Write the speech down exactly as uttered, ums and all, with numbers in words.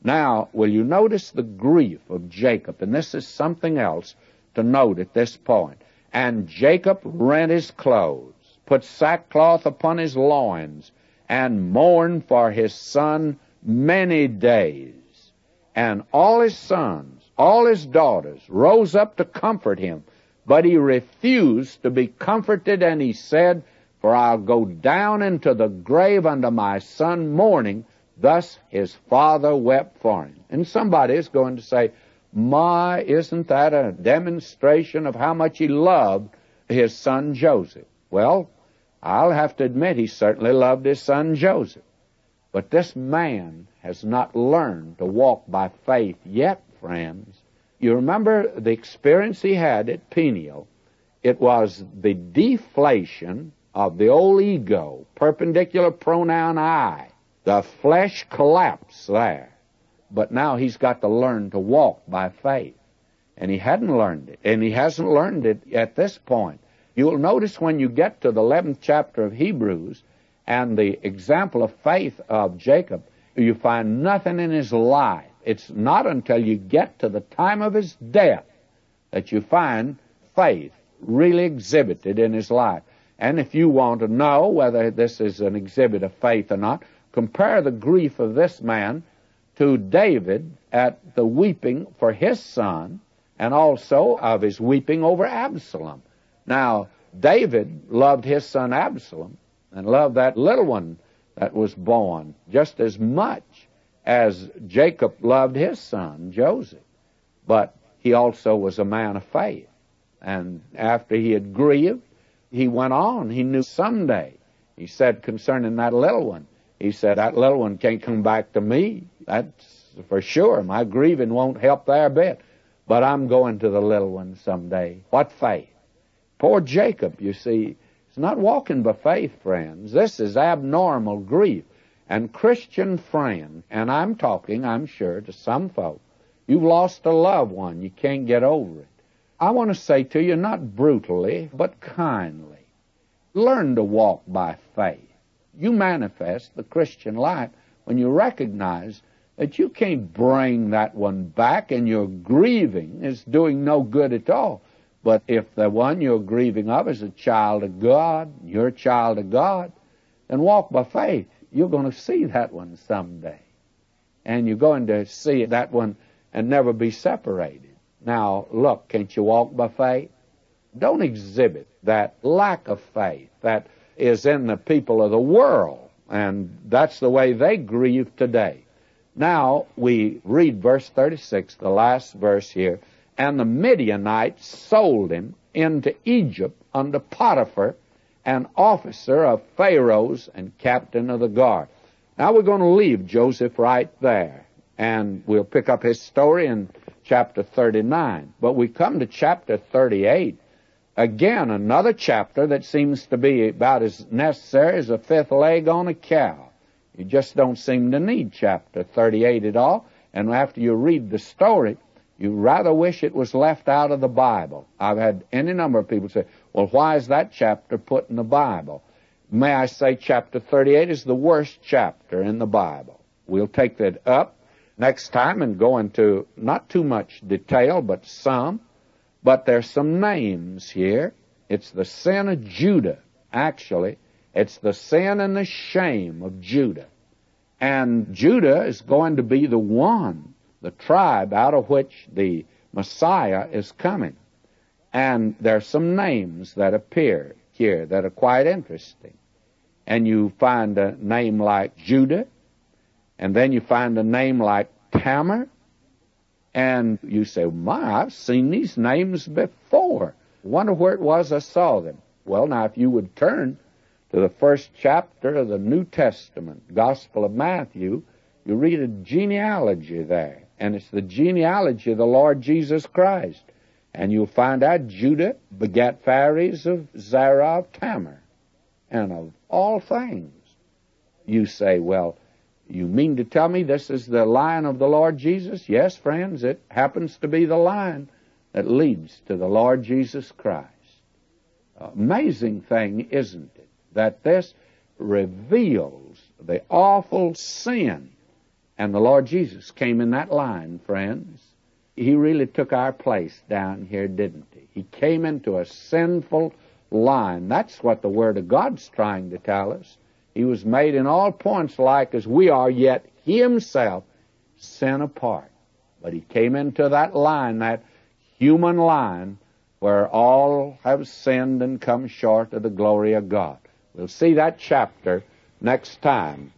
Now, will you notice the grief of Jacob? And this is something else to note at this point. And Jacob rent his clothes, put sackcloth upon his loins, and mourned for his son many days. And all his sons, all his daughters, rose up to comfort him. But he refused to be comforted, and he said, For I'll go down into the grave unto my son mourning. Thus his father wept for him. And somebody is going to say, My, isn't that a demonstration of how much he loved his son Joseph? Well, I'll have to admit he certainly loved his son Joseph. But this man has not learned to walk by faith yet, friends. You remember the experience he had at Peniel. It was the deflation of the old ego, perpendicular pronoun I. The flesh collapsed there. But now he's got to learn to walk by faith. And he hadn't learned it. And he hasn't learned it at this point. You'll notice when you get to the eleventh chapter of Hebrews and the example of faith of Jacob, you find nothing in his life. It's not until you get to the time of his death that you find faith really exhibited in his life. And if you want to know whether this is an exhibit of faith or not, compare the grief of this man to David at the weeping for his son and also of his weeping over Absalom. Now, David loved his son Absalom and loved that little one that was born just as much as Jacob loved his son Joseph. But he also was a man of faith. And after he had grieved, he went on. He knew someday, he said concerning that little one, he said, that little one can't come back to me. That's for sure. My grieving won't help there a bit. But I'm going to the little one someday. What faith? Poor Jacob, you see, is not walking by faith, friends. This is abnormal grief. And Christian friend, and I'm talking, I'm sure, to some folk, you've lost a loved one. You can't get over it. I want to say to you, not brutally, but kindly, learn to walk by faith. You manifest the Christian life when you recognize that you can't bring that one back, and your grieving is doing no good at all. But if the one you're grieving of is a child of God, you're a child of God, then walk by faith. You're going to see that one someday. And you're going to see that one and never be separated. Now, look, can't you walk by faith? Don't exhibit that lack of faith that is in the people of the world. And that's the way they grieve today. Now, we read verse thirty-six, the last verse here. And the Midianites sold him into Egypt under Potiphar, an officer of Pharaoh's and captain of the guard. Now we're going to leave Joseph right there, and we'll pick up his story in chapter thirty-nine. But we come to chapter thirty-eight, again another chapter that seems to be about as necessary as a fifth leg on a cow. You just don't seem to need chapter thirty-eight at all, and after you read the story, you rather wish it was left out of the Bible. I've had any number of people say, well, why is that chapter put in the Bible? May I say chapter thirty-eight is the worst chapter in the Bible. We'll take that up next time and go into not too much detail, but some. But there's some names here. It's the sin of Judah, actually. It's the sin and the shame of Judah. And Judah is going to be the one, the tribe out of which the Messiah is coming. And there's some names that appear here that are quite interesting. And you find a name like Judah, and then you find a name like Tamar, and you say, my, I've seen these names before. Wonder where it was I saw them. Well, now, if you would turn to the first chapter of the New Testament, Gospel of Matthew, you read a genealogy there, and it's the genealogy of the Lord Jesus Christ. And you'll find out Judah begat Phares of Zerah of Tamar. And of all things, you say, well, you mean to tell me this is the line of the Lord Jesus? Yes, friends, it happens to be the line that leads to the Lord Jesus Christ. Amazing thing, isn't it, that this reveals the awful sin And the Lord Jesus came in that line, friends. He really took our place down here, didn't he? He came into a sinful line. That's what the Word of God's trying to tell us. He was made in all points like as we are, yet he himself sin apart. But he came into that line, that human line, where all have sinned and come short of the glory of God. We'll see that chapter next time.